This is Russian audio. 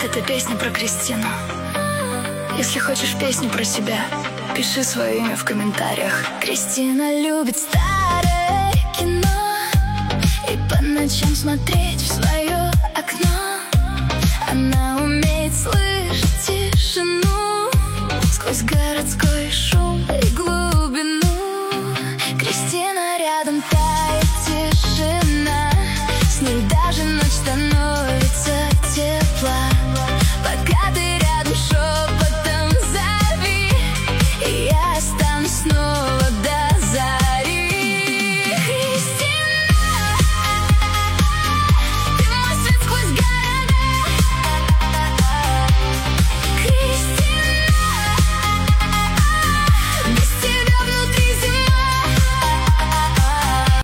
Это песня про Кристину. Если хочешь песню про себя, пиши свое имя в комментариях. Кристина любит старое кино и по ночам смотреть в свое окно. Она умеет слышать тишину сквозь городской шум и глубину. Кристина рядом, тает тишина, с ней даже ночь становится